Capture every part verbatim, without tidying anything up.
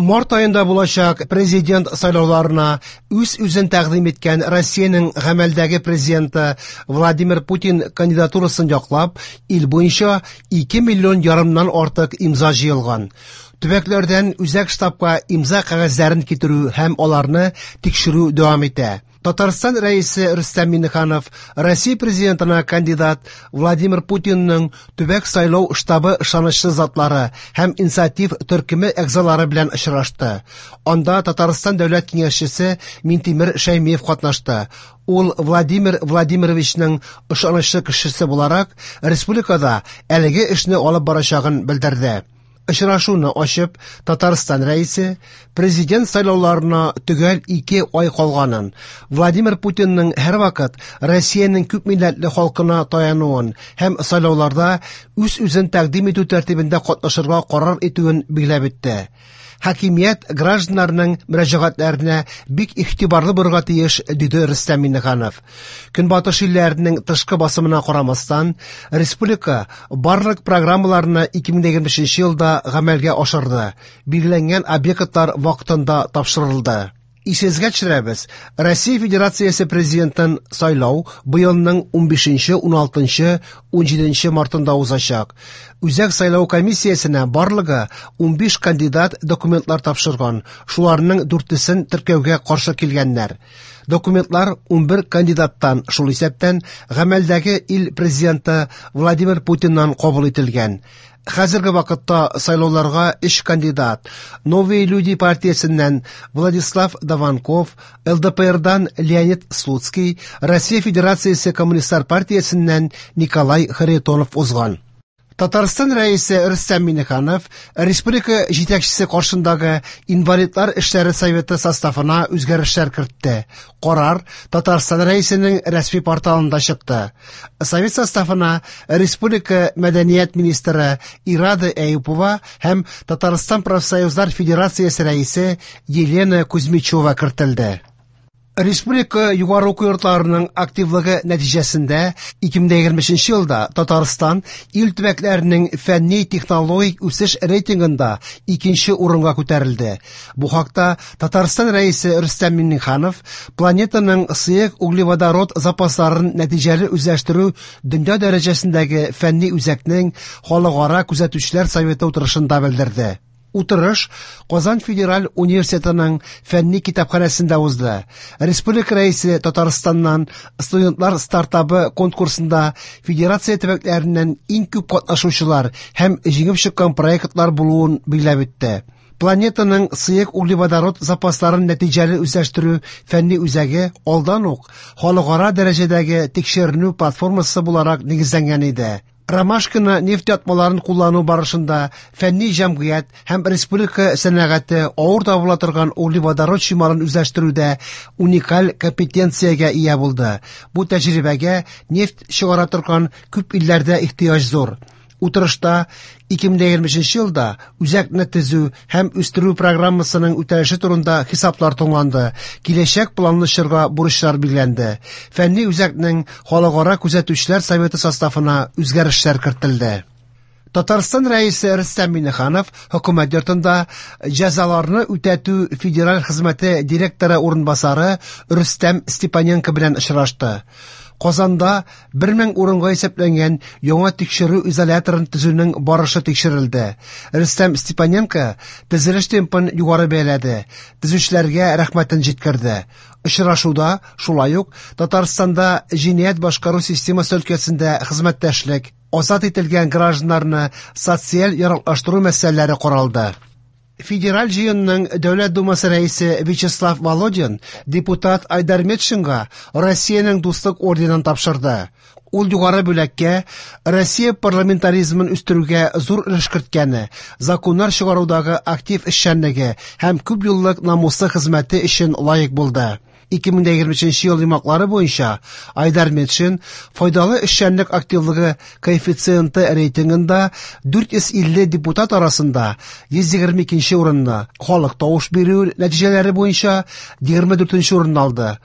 Март айында булачак президент сайлауларына үз үзен тәкъдим иткән Россиянең гамәлдәге президенты Владимир Путин кандидатурасын яклап, ил буенча ике миллион ярымнан артык имза җыелган. Төбәкләрдән үзәк штабка имза кәгазьләрен китерү һәм аларны тикшерү дәвам итә. Татарстан рәисе Рөстәм Миңнеханов Россия президентына кандидат Владимир Путинның төбәк сайлау штабы ышанычлы затлары һәм инициатив төркеме әгъзалары белән очрашты. Анда Татарстан дәүләт киңәшчесе Минтимер Шәймиев катнашты. Ул Владимир Владимировичның ышанычлы кешесе буларак республикада әлеге эшне алып барачагын белдерде. Очрашуны ачып, Татарстан рәисе президент сайлауларына төгәл ике ай калганын, Владимир Путинның һәрвакыт Россиянең күп милләтле халкына таянуын һәм сайлауларда үз үзен тәкъдим итү тәртибендә катнашырга карар итүен билгеләп үтте. Хакимият гражданнарның мөрәҗәгатьләренә бик игътибарлы булырга тиеш, диде Рөстәм Миңнеханов. Көнбатыш илләренең тышкы басымына карамастан, республика барлык программаларны ике мең егерме бишенче елда гамәлгә ашырды. Билгеләнгән объектлар вакытында тапшырылды. Исезгә төшерәбез, Россия Федерациясе президентын сайлау быелның унбишенче, уналтынчы, унҗиденче мартында узачак. Үзәк сайлау комиссиясенә барлыгы унбиш кандидат документлар тапшырган. Шуларның дүртесен теркәүгә каршы килгәннәр. Документлар унбер кандидаттан, шул исәптән гамәлдәге ил президенты Владимир Путиннан кабул ителгән. Хәзерге вакытта сайлауларга өч кандидат: Новые люди партиясеннән Владислав Даванков, ЛДПРдан Леонид Слуцкий, Россия Федерациясе коммунистлар партиясеннән Николай Харитонов узган. Татарстан рәисе Рөстәм Миңнеханов республика җитәкчесе каршындагы инвалидлар эшләре советы составына үзгәрешләр кертте. Карар Татарстан рәисенең рәсми порталында чыкты. Совет составына республика мәдәният министры Ирада Әюпова һәм Татарстан профсоюзлар федерациясе рәисе Елена Кузьмичева кертелде. Республика югары уку йортларының активлыгы нәтиҗәсендә ике мең егерме бишенче елда Татарстан ил төбәкләренең фәнни технологик үсеш рейтингында икенче урынга күтәрелде. Бу хакта Татарстан рәисе Рөстәм Миңнеханов планетаның сыек углеводород запасларын нәтиҗәле үзләштерү дөнья дәрәҗәсендәге фәнни үзәкнең халыкара күзәтүчеләр советы утырышында белдерде. Утырыш Казан федераль университетының фәнни китапханәсендә узды. Республика рәисе Татарстаннан студентлар стартабы конкурсында федерация төбәкләреннән иң күп катнашучылар һәм җиңеп чыккан проектлар булуын билгеләп үтте. Планетаның сыек углеводород запасларын нәтиҗәле үзләштерү фәнни үзәге алдан ук халыкара дәрәҗәдәге тикшеренү платформасы буларак нигезләнгән иде. Ромашканы нефть ятмаларын куллану барышында фәнни җәмгыять һәм республика сәнәгате авыр табыла торган углеводород чималын үзләштерүдә уникаль компетенциягә ия булды. Бу тәҗрибәгә нефть чыгара торган күп илләрдә ихтыяҗ зур. Утырышта ике мең егерме бишенче елда үзәкне төзү һәм үстерү программасының үтәлеше турында хисаплар тыңланды. Киләчәк планлашырга бурычлар билгеләнде. Фәнни үзәкнең халыкара күзәтүчеләр советы составына үзгәрешләр кертелде. Татарстан рәисе Рөстәм Миңнеханов хөкүмәт йортында җәзаларны үтәтү федераль хезмәте директоры урынбасары Рөстәм Степаненко белән очрашты. Казанда бер мең урынга исәпләнгән яңа тикшерү изоляторын төзүнең барышы тикшерелде. Рөстәм Степаненко төзелеш темпын югары бәяләде. Төзүчеләргә рәхмәтен җиткерде. Очрашуда шулай ук Татарстанда җинаять башкару системасы өлкәсендә хезмәттәшлек, азат ителгән гражданнарны социаль яраклаштыру мәсьәләләре каралды. Федераль җыенның Дәүләт Думасы рәисе Вячеслав Володин депутат Айдар Метшинга Россиянең дуслык орденын тапшырды. Ул югары бүләккә Россия парламентаризмын үстерүгә зур өлеш керткәне, законнар чыгарудагы актив эшчәнлеге һәм күп еллык намуслы хезмәте өчен лаек булды. ике мең егерме бишенче ел йомаклары буенча Айдар Метшин файдалы эшчәнлек активлыгы коэффициенты рейтингында дүрт йөз илле депутат арасында йөз егерме икенче урынны, халык тавыш бирү нәтиҗәләре буенча егерме дүртенче урынны алды.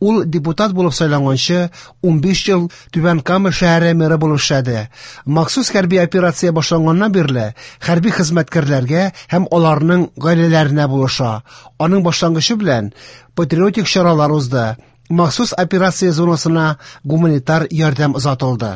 Ул депутат булып сайланганчы унбиш ел Түбән Кама шәһәре мэры булып эшләде. Махсус хәрби операция башланганнан бирле хәрби хезмәткәрләргә һәм аларның гаиләләренә булыша. Аның башлангычы белән патриотик чаралар узды. Махсус операция зонасына гуманитар ярдәм озатылды.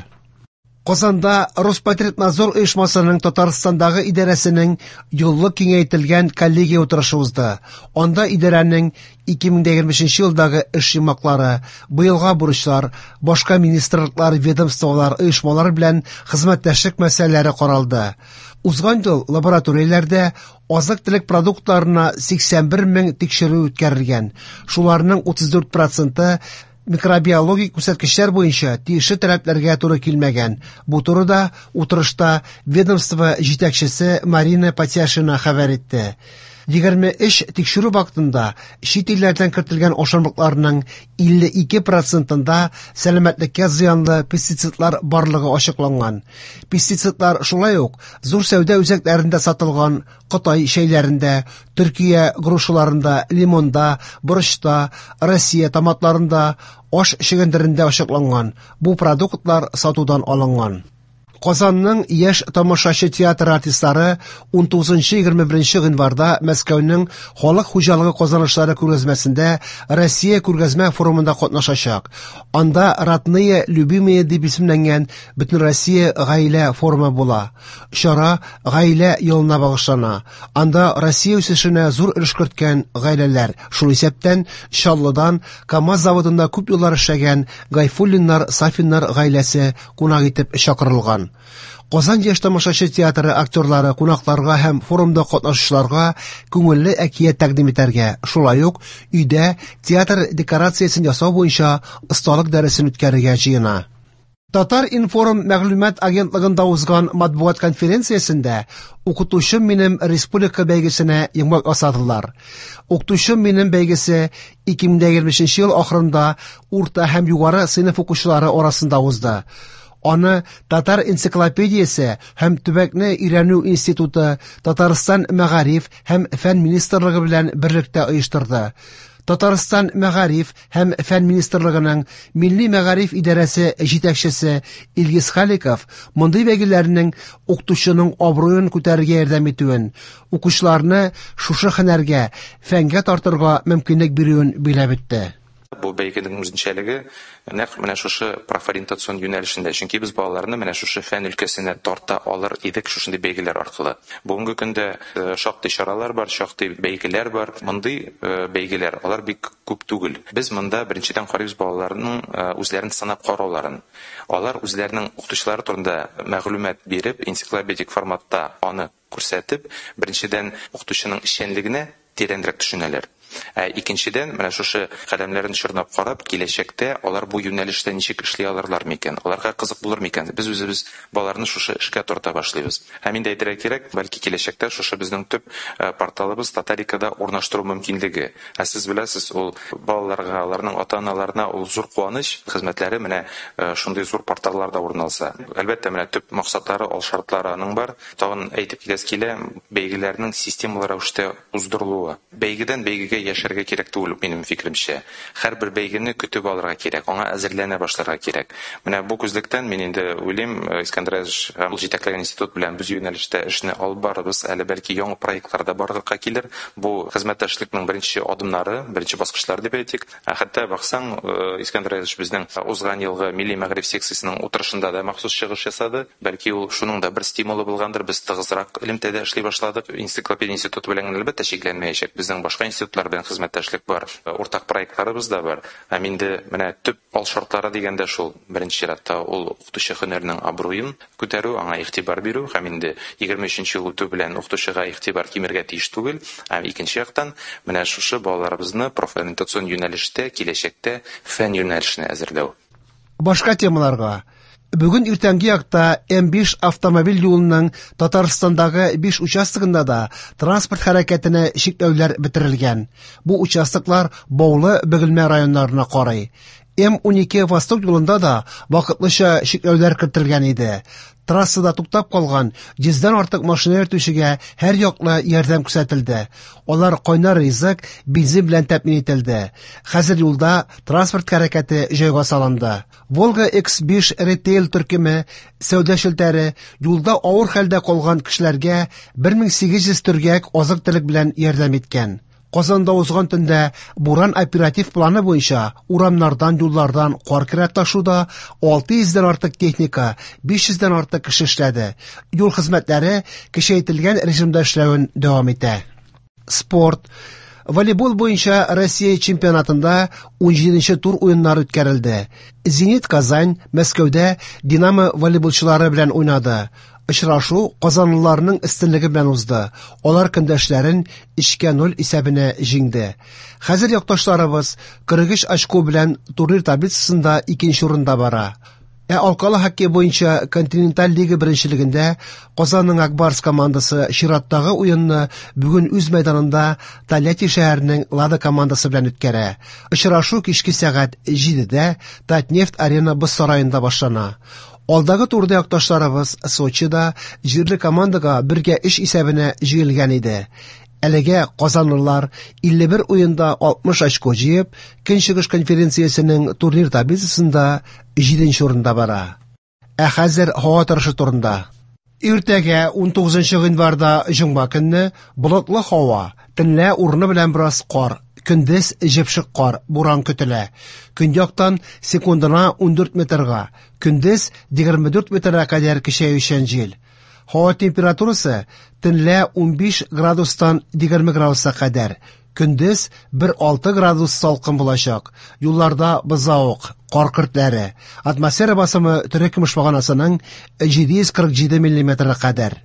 Казанда Роспотребнадзор оешмасының Татарстандагы идарәсенең юллык киңәйтелгән коллегия утырышы узды. Анда идарәнең ике мең егерменче елдагы эш йомаклары, быелга бурычлар, башка министрлыклар, ведомстволар, оешмалар белән хезмәттәшлек мәсьәләләре каралды. Узган ел лабораторияләрдә азык-төлек продуктларына сиксән бер мең тикшерү үткәрелгән. Шуларның утыз дүрт проценты микробиологик күрсәткечләр буенча тиешле таләпләргә туры килмәгән. Бу турыда утырышта ведомство җитәкчесе Марина Потяшина хәбәр итте. егерме өч тикшерү вакытында чит илләрдән кертелгән ашамлыкларның илле ике процентында сәламәтлеккә зыянлы пестицидлар барлыгы ачыкланган. Пестицидлар шулай ук зур сәүдә үзәкләрендә сатылган Кытай шәйләрендә, Төркия грушаларында, лимонда, борычта, Россия томатларында, аш чигендерендә ачыкланган. Бу продуктлар сатудан алынган. Казанның яшь тамашачы театр артистлары он тугызынчы - егерме беренче гыйнварда Мәскәүнең халык хуҗалыгы казанышлары күргәзмәсендә Россия күргәзмә форумында катнашачак. Анда Родные любимые дип исемләнгән Бөтен Россия гаилә форумы була. Чара гаилә елына багышлана. Анда Россия үсешенә зур өлеш керткән гаиләләр, шул исәптән Чаллыдан КамАЗ заводында күп еллар эшләгән Гайфуллиннар, Сафиннар гаиләсе кунак итеп чакырылган. Казан яшь тамашачы театры актерлары кунакларга һәм форумда катнашучыларга күңелле әкият тәкъдим итәргә, шулай ук өйдә театр декорациясен ясау буенча осталык дәресен үткәрергә җыена. Татар информ мәгълүмат агентлыгында узган матбугат конференциясендә «Укытучым минем» республика бәйгесенә йомгак асадылар. «Укытучым минем» бәйгесе ике мең егерменче ел ахырында урта һәм югары сыйныф укучылары арасында узды. Аны Татар энциклопедиясе һәм Төбәкне өйрәнү институты, Татарстан мәгариф һәм фән министрлыгы белән берлектә оештырды. Татарстан мәгариф һәм фән министрлыгының Милли мәгариф идарәсе җитәкчесе Илгиз Халиков мондый бәйгеләрнең укытучының абруен күтәрергә ярдәм итүен, укучыларны шушы һөнәргә, фәнгә тартырга мөмкинлек бирүен биләп үтте. Бу бәйгенең үзенчәлеге нәкъ менә шушы профориентацион юнәлешендә, чөнки без балаларны менә шушы фән өлкәсенә тарта алыр идек шушындый бәйгеләр аркылы. Бүгенге көндә шактый чаралар бар, шактый бәйгеләр бар. Мондый бәйгеләр алар бик күп түгел. Без монда беренчедән карыйбыз балаларның үзләрен санап карауларын. Алар үзләренең укытучылары турында мәгълүмат биреп, энциклопедик форматта аны күрсәтеп, беренчедән укытучының эшчәнлегенә тирәнрәк төшенәләр. Икенчедән, менә шушы кадәмнәрен чорнап карап, киләчәктә алар бу юнәлештә ничек эшли алырлар микән? Аларга кызык булыр микән? Без үзебез балаларны шушы эшкә тарта башлыйбыз. Һәм инде әйтергә кирәк, бәлки киләчәктә шушы безнең төп порталыбыз Татарикада урнаштыру мөмкинлеге. Ә сез беләсез, ул балаларга, аларның ата-аналарына ул зур куаныч, хезмәтләре менә шундый зур порталларда урналса. Әлбәттә, менә төп максатлары, ал шартлары аның бар. Тагын әйтеп киләс килә, бәйгеләрнең системалы рәвештә уздырылуы. Бәйгедән бәйгегә яшәргә кирәк түгел, минем фикеремчә. Һәрбер бәйгене көтеп алырга кирәк, аңа әзерләнә башларга кирәк. Менә бу күзлектән мин инде уйлыйм, Искәндәр һәм җитәкләгән институт белән без юнәлештә эшне алып барыбыз, әле бәлки яңа проектларда барлыкка килер. Бу хезмәттәшлекнең беренче адымнары, беренче баскычлары дип әйтик. Хәтта баксаң, Искәндәр безнең узган елгы милли мәгъриф секциясенең утырышында да махсус чыгыш ясады. Бәлки ул шуның да бер стимулы булгандыр. Без тыгызрак элемтәдә эшли башладык. Энциклопедия институты белән әлбәттә шикләнмәячәк. Безнең башка институтлар белән хезмәттәшлек бар, уртак проектларыбыз да бар. Һәм инде менә төп ал шартлары дигәндә шул беренче чиратта ул укытучы һөнәренең абруен күтәрү, аңа игътибар бирү, һәм инде егерме өченче ел үтү белән укытучыга игътибар кимергә тиеш түгел. Һәм икенче яктан менә шушы балаларыбызны профориентацион юнәлештә, киләчәктә фән юнәлешенә әзерләү. Башка темаларга. Бүген иртәнге якта эм биш автомобиль юлының Татарстандагы биш участогында да транспорт хәрәкәтенә чикләүләр бетерелгән. Бу участоклар Баулы, Бөгелмә районнарына карый. М он ике Восток юлында да вакытлыча шикләүләр кертелгән иде. Трассада туктап калган йөздән артык машина йөртүчегә һәр яклы ярдәм күрсәтелде. Алар кайнар ризык, бензин белән тәэмин ителде. Хәзер юлда транспорт хәрәкәте җайга салынды. Волга икс биш ритейл төркеме сәүдә шелтәре юлда авыр хәлдә калган кешеләргә бер мең сигез йөз төргәк азык-төлек белән ярдәм иткән. Казанда узган төндә буран оператив планы буенча урамнардан, юллардан кар керә ташуда алты йөздән артык техника, биш йөздән артык кеше эшләде. Юл хезмәтләре кичәйтелгән режимда эшләвен дәвам итә. Спорт. Волейбол буенча Россия чемпионатында он җиденче тур уеннары үткәрелде. Зенит Казань Мәскәүдә Динамо волейболчылары белән уйнады. Очрашу казанлыларның өстенлеге белән узды. Алар көндәшләрен өчкә ноль исәбенә җиңде. Хәзер якташларыбыз кырык өч очко белән турнир таблицасында икенче урында бара. Ә алкалы хоккей буенча континенталь лига беренчелегендә Казанның Акбарс командасы чираттагы уенны бүген үз мәйданында Тольятти шәһәренең Лада командасы белән үткәрә. Очрашу кичке сәгать җидедә Татнефть арена боз сараенда башлана. Алдагы турда якташларыбыз Сочида җирле командага бергә өч исәбенә җыелган иде. Әлегә казанлылар илле бер уенда алтмыш очко җыеп, Көнчыгыш конференциясенең турнир таблицасында җиденче урында бара. Ә хәзер һава торышы турында. Иртәгә он тугызынчы гыйнварда җомга көнне болытлы һава, төнлә урыны белән бераз кар. Көндез җепшик кар, буран көтелә. Көньяктан секундына он дүрт метрга, көндез егерме дүрт метрга кадәр көчәючән җил. Һава температурасы төнлә он биш градустан егерме градуска кадәр, көндез бер алты градус салкын булачак. Юлларда бозаук, кар көртләре. Атмосфера басымы төрек баганасының җиде йөз кырык җиде миллиметрга кадәр.